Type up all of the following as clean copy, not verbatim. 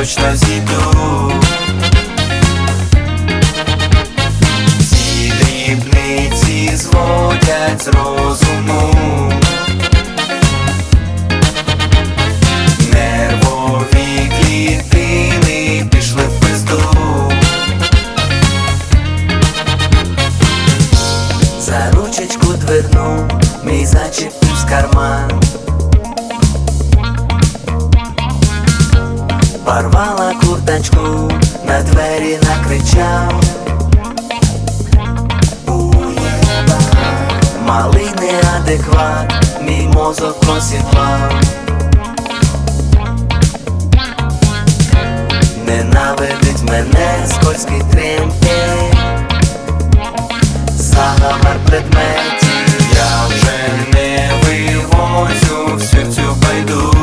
точно зійду. Ці дрібниці зводять з розуму. Нервові клітини пішли в пизду. За ручечку дверну мій зачепив з карман. Порвала курточку, на двері накричав. Уєба, малий неадекват, мій мозок просідлав. Ненавидить мене скользкий тремтень, заговор предметів. Я вже не вивозю всю цю байду.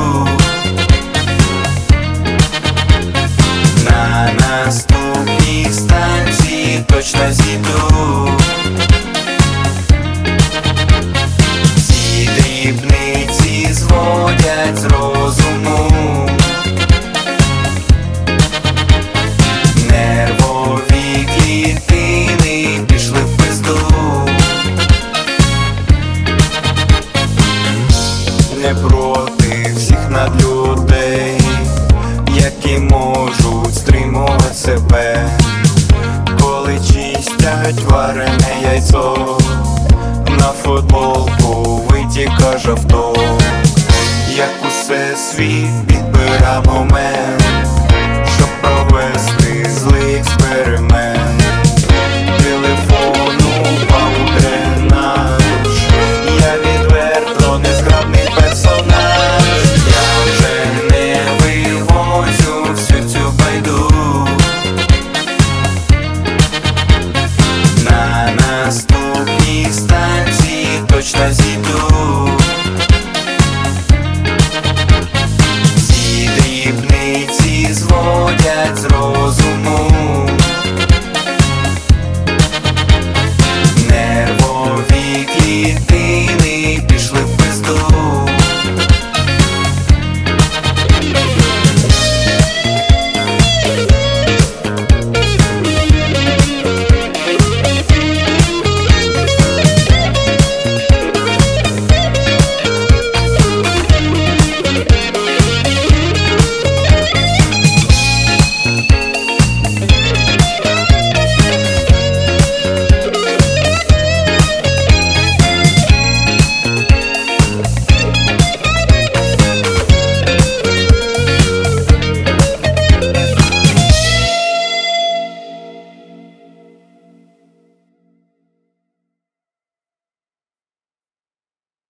На наступній станції точно зійду. Ці дрібниці зводять з розуму. Нервові клітини пішли в пизду. Не проти всіх надлюдей, які можуть стримувати себе, коли чистять варене яйцо, на футболку витіка жовток. Як усе світ підбира момент,